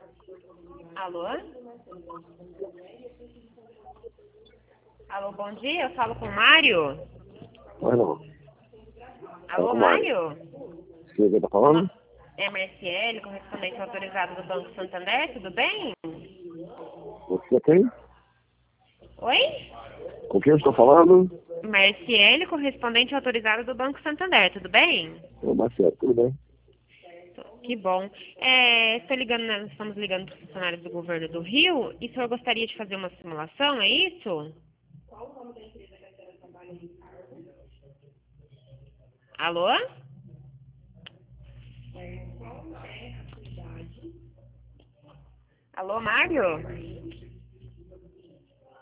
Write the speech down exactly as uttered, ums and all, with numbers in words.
Alô? Alô, bom dia, eu falo com o Mário? Mas não. Alô, com o Mário? Você que tá falando? É Marciele, correspondente autorizado do Banco Santander, tudo bem? Você é quem? Oi? Com quem eu estou falando? Marciele, correspondente autorizado do Banco Santander, tudo bem? Ô, Marcelo, tudo bem? Que bom. É, estou ligando, nós estamos ligando para os funcionários do governo do Rio e o senhor gostaria de fazer uma simulação, é isso? Alô? Alô, Mário?